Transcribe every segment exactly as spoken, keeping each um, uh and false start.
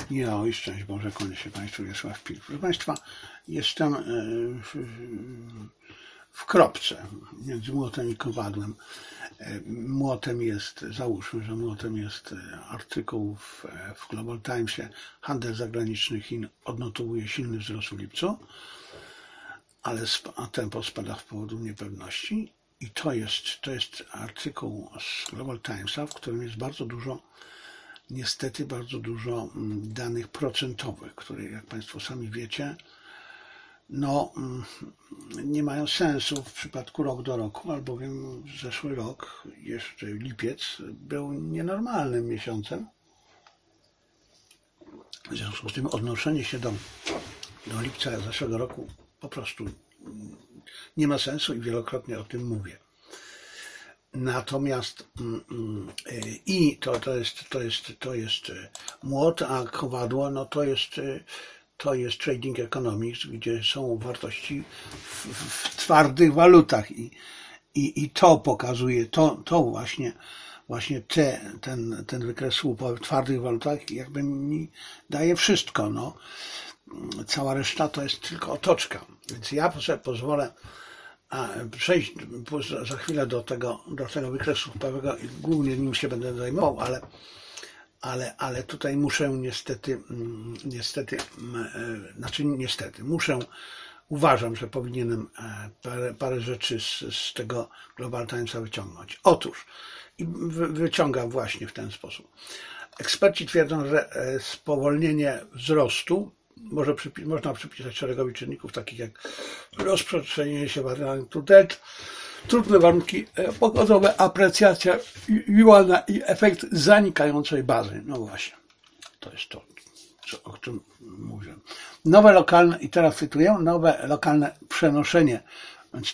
Ja, oj, szczęść Boże, kłaniam się Państwu, Wiesław Pilch. Proszę Państwa, jestem w kropce między młotem i kowadłem. Młotem jest, załóżmy, że młotem jest artykuł w, w Global Timesie. Handel zagraniczny Chin odnotowuje silny wzrost w lipcu, ale a tempo spada z powodu niepewności. I to jest, to jest artykuł z Global Timesa, w którym jest bardzo dużo, niestety bardzo dużo danych procentowych, które, jak Państwo sami wiecie, no, nie mają sensu w przypadku rok do roku, albowiem zeszły rok, jeszcze lipiec, był nienormalnym miesiącem. W związku z tym odnoszenie się do, do lipca zeszłego roku po prostu nie ma sensu i wielokrotnie o tym mówię. Natomiast i to, to, jest, to, jest, to jest młot, a kowadło no to jest, to jest trading economics, gdzie są wartości w, w twardych walutach i, i, i to pokazuje, to, to właśnie, właśnie te, ten, ten wykres słupowy w twardych walutach jakby mi daje wszystko. No. Cała reszta to jest tylko otoczka. Więc ja sobie pozwolę a przejść za chwilę do tego, do tego wykresu słupowego i głównie nim się będę zajmował, ale, ale, ale tutaj muszę niestety, niestety, znaczy niestety, muszę, uważam, że powinienem parę, parę rzeczy z, z tego Global Timesa wyciągnąć. Otóż, i wyciągam właśnie w ten sposób. Eksperci twierdzą, że spowolnienie wzrostu Może przypi można przypisać szeregowi czynników, takich jak rozprzestrzenienie się wariantu delta, trudne warunki pogodowe, aprecjacja juana i efekt zanikającej bazy. No właśnie, to jest to, co, o czym mówię. Nowe lokalne, i teraz cytuję, nowe lokalne przenoszenie, więc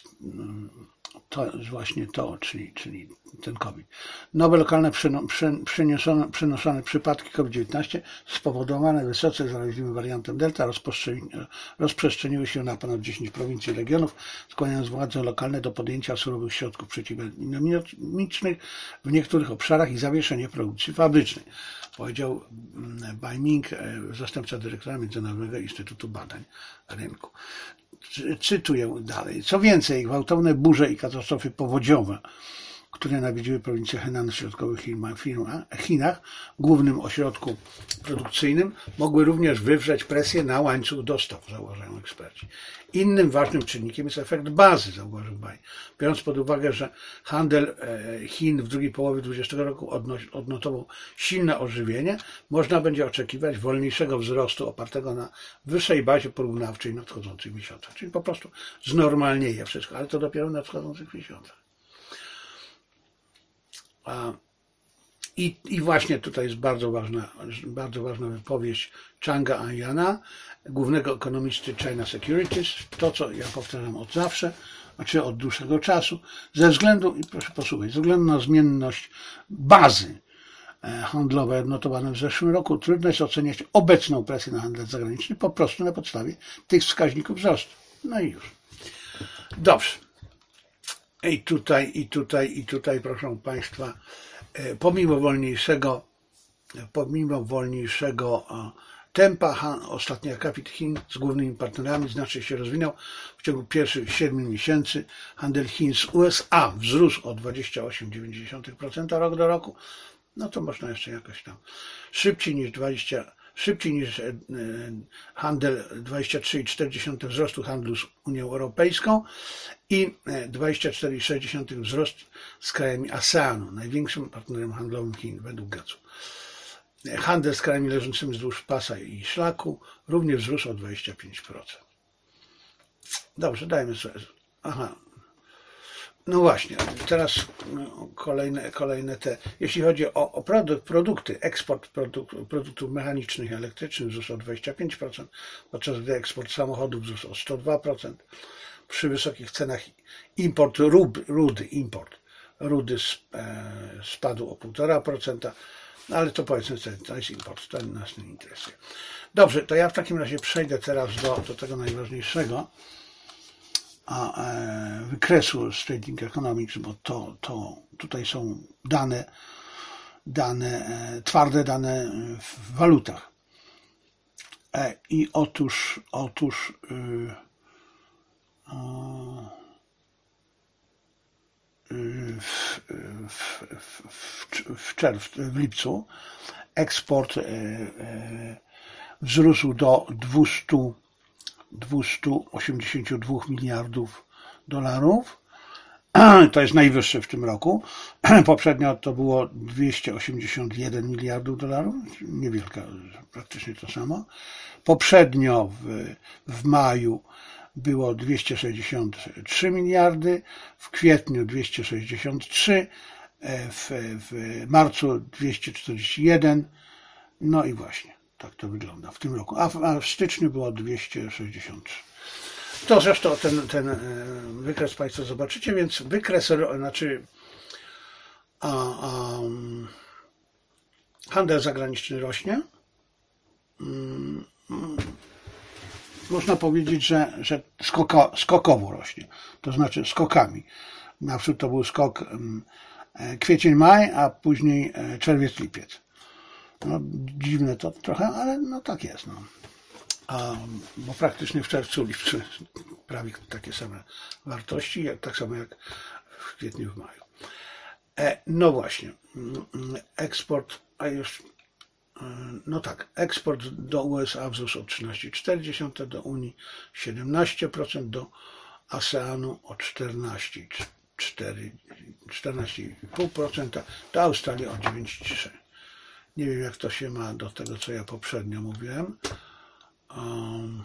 to jest właśnie to, czyli, czyli ten COVID. Nowe lokalne przenoszone, przenoszone przypadki COVID dziewiętnaście spowodowane wysoce zaraźliwym wariantem Delta rozprzestrzeniły się na ponad dziesięć prowincji i regionów, skłaniając władze lokalne do podjęcia surowych środków przeciwepidemicznych w niektórych obszarach i zawieszenie produkcji fabrycznej, powiedział Bai Ming, zastępca dyrektora Międzynarodowego Instytutu Badań Rynku. Cytuję dalej. Co więcej, gwałtowne burze i katastrofy powodziowe, które nawiedziły prowincję Henan w środkowych Chinach, głównym ośrodku produkcyjnym, mogły również wywrzeć presję na łańcuch dostaw, zauważają eksperci. Innym ważnym czynnikiem jest efekt bazy, zauważył Bai. Biorąc pod uwagę, że handel Chin w drugiej połowie dwudziestego roku odnotował silne ożywienie, można będzie oczekiwać wolniejszego wzrostu opartego na wyższej bazie porównawczej w nadchodzących miesiącach. Czyli po prostu znormalnieje wszystko, ale to dopiero w nadchodzących miesiącach. I, I właśnie tutaj jest bardzo ważna, bardzo ważna wypowiedź Changa Ayana, głównego ekonomisty China Securities. To, co ja powtarzam od zawsze, znaczy od dłuższego czasu, ze względu, i proszę posłuchać, ze względu na zmienność bazy handlowej odnotowanej w zeszłym roku, trudno jest oceniać obecną presję na handel zagraniczny po prostu na podstawie tych wskaźników wzrostu. No i już. Dobrze. I tutaj, i tutaj, i tutaj, proszę Państwa, pomimo wolniejszego, pomimo wolniejszego tempa, ostatni akapit Chin z głównymi partnerami znacznie się rozwinął. W ciągu pierwszych siedmiu miesięcy handel Chin z U S A wzrósł o dwadzieścia osiem przecinek dziewięć procent rok do roku. No to można jeszcze jakoś tam szybciej niż dwadzieścia szybciej niż handel dwadzieścia trzy przecinek cztery wzrostu handlu z Unią Europejską i dwadzieścia cztery przecinek sześć wzrost z krajami ASEANu, największym partnerem handlowym Chin według Gacu. Handel z krajami leżącymi wzdłuż pasa i szlaku również wzrósł o dwadzieścia pięć procent. Dobrze, dajmy sobie. Aha. No właśnie, teraz kolejne, kolejne te, jeśli chodzi o, o produkt, produkty, eksport produk, produktów mechanicznych i elektrycznych wzrósł o dwadzieścia pięć procent, podczas gdy eksport samochodów wzrósł o sto dwa procent. Przy wysokich cenach import rud, rudy, import rudy spadł o półtora procent, ale to powiedzmy, to jest import, to nas nie interesuje. Dobrze, to ja w takim razie przejdę teraz do, do tego najważniejszego, a e, wykresu z Trading Economics, bo to, to tutaj są dane, dane, e, twarde dane w walutach. I otóż, otóż yy, yy, w, w, w, w czerwcu, w lipcu eksport yy, yy, wzrósł do dwieście osiemdziesiąt dwa miliardów dolarów. To jest najwyższy w tym roku. Poprzednio to było dwieście osiemdziesiąt jeden miliardów dolarów, niewielka, praktycznie to samo. Poprzednio w, w maju było dwieście sześćdziesiąt trzy miliardy, w kwietniu dwieście sześćdziesiąt trzy, w, w marcu dwieście czterdzieści jeden, no i właśnie tak to wygląda w tym roku, a w, a w styczniu było dwieście sześćdziesiąt trzy. To zresztą ten, ten wykres Państwo zobaczycie, więc wykres, znaczy a, a, handel zagraniczny rośnie. Można powiedzieć, że, że skoko, skokowo rośnie, to znaczy skokami. Naprzód to był skok kwiecień-maj, a później czerwiec-lipiec. No, dziwne to trochę, ale no tak jest. No. A, bo praktycznie w czerwcu, lipcu prawie takie same wartości, jak, tak samo jak w kwietniu, w maju. E, no właśnie, eksport, a już, no tak, eksport do U S A wzrósł o trzynaście przecinek cztery, do Unii siedemnaście procent, do ASEANu o czternaście przecinek czternaście przecinek pięć procent, do Australii o dziewięć przecinek trzy procent. Nie wiem, jak to się ma do tego, co ja poprzednio mówiłem. Um,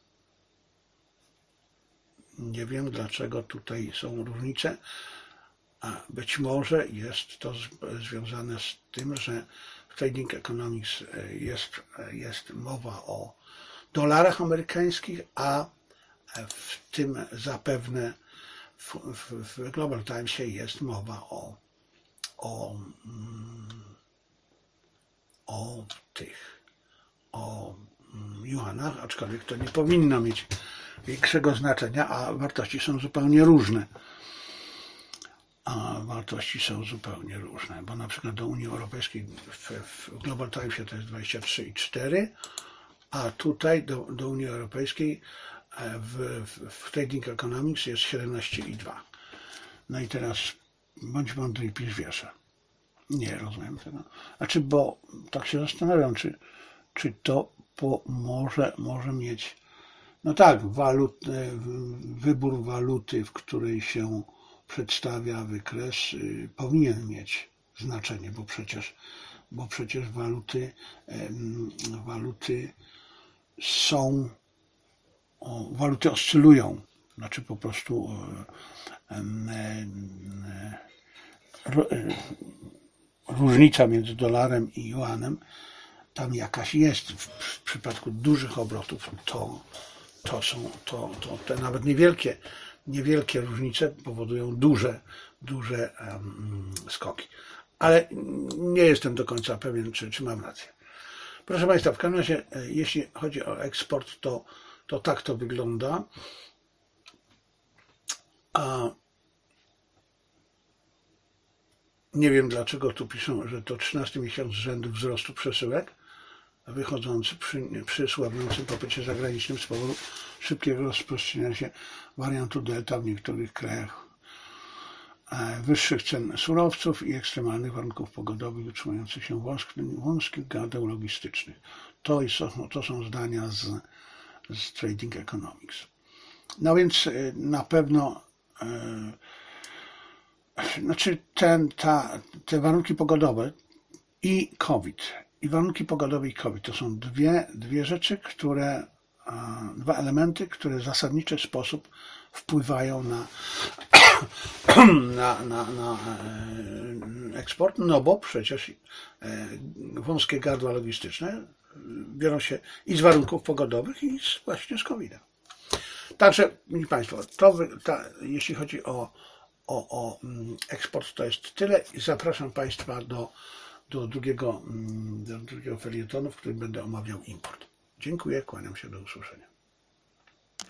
nie wiem, dlaczego tutaj są różnice. A być może jest to z, związane z tym, że w Trading Economics jest, jest mowa o dolarach amerykańskich, a w tym zapewne w, w, w Global Timesie jest mowa o, o, o tych, o juanach, aczkolwiek to nie powinno mieć większego znaczenia, a wartości są zupełnie różne. A wartości są zupełnie różne, bo na przykład do Unii Europejskiej w, w Global Timesie to jest dwadzieścia trzy przecinek cztery, a tutaj do, do Unii Europejskiej w, w, w Trading Economics jest siedemnaście przecinek dwa. No i teraz bądź mądry i pisz wiersze. Nie rozumiem tego. Znaczy, bo tak się zastanawiam, czy, czy to po, może, może mieć, no tak, walut, wybór waluty, w której się przedstawia wykres, y, powinien mieć znaczenie, bo przecież, bo przecież waluty, y, waluty są, o, waluty oscylują, znaczy po prostu y, y, y, różnica między dolarem i juanem tam jakaś jest. W, w przypadku dużych obrotów to, to są to, to te nawet niewielkie Niewielkie różnice powodują duże, duże um, skoki. Ale nie jestem do końca pewien, czy, czy mam rację. Proszę Państwa, w każdym razie, jeśli chodzi o eksport, to, to tak to wygląda. A nie wiem, dlaczego tu piszą, że to trzynasty miesiąc z rzędu wzrostu przesyłek, wychodzący przy, przy słabnącym popycie zagranicznym z powodu szybkiego rozprzestrzeniania się wariantu delta w niektórych krajach, wyższych cen surowców i ekstremalnych warunków pogodowych utrzymujących się w wąskich gardach logistycznych. To, jest, to są zdania z, z Trading Economics. No więc na pewno yy, znaczy ten, ta, te warunki pogodowe i COVID I warunki pogodowe i COVID to są dwie, dwie rzeczy, które, dwa elementy, które w zasadniczy sposób wpływają na, na, na, na eksport, no bo przecież wąskie gardła logistyczne biorą się i z warunków pogodowych, i z, właśnie z kowida. Także, mili Państwo, to, ta, jeśli chodzi o, o, o eksport, to jest tyle i zapraszam Państwa do Do drugiego, do drugiego felietonu, w którym będę omawiał import. Dziękuję, kłaniam się, do usłyszenia.